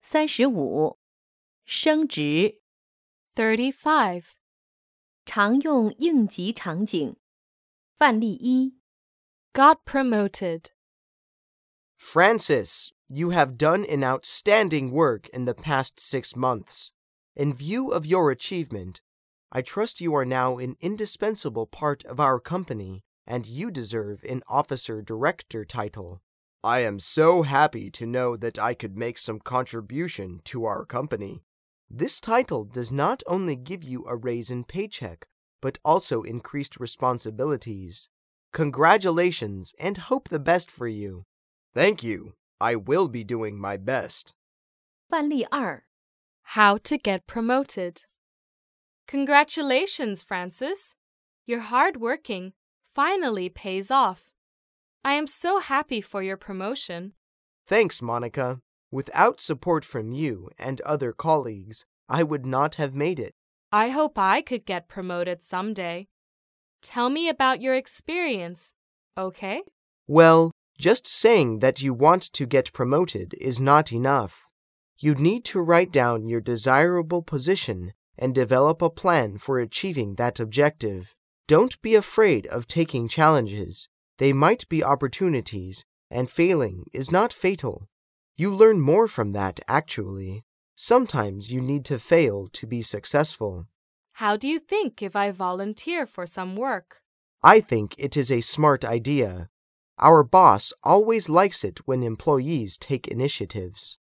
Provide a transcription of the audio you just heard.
35. 升职 35. 常用应急场景。范例一 Got promoted. Francis, you have done an outstanding work in the past 6 months. In view of your achievement, I trust you are now an indispensable part of our company, and you deserve an officer director title. I am so happy to know that I could make some contribution to our company. This title does not only give you a raise in paycheck, but also increased responsibilities. Congratulations, and hope the best for you. Thank you. I will be doing my best. 范例二 How to get promoted. Congratulations, Francis. Your hard working finally pays off. I am so happy for your promotion. Thanks, Monica. Without support from you and other colleagues, I would not have made it. I hope I could get promoted someday. Tell me about your experience, okay? Well, just saying that you want to get promoted is not enough. You need to write down your desirable position and develop a plan for achieving that objective. Don't be afraid of taking challenges. They might be opportunities, and failing is not fatal. You learn more from that, actually. Sometimes you need to fail to be successful. How do you think if I volunteer for some work? I think it is a smart idea. Our boss always likes it when employees take initiatives.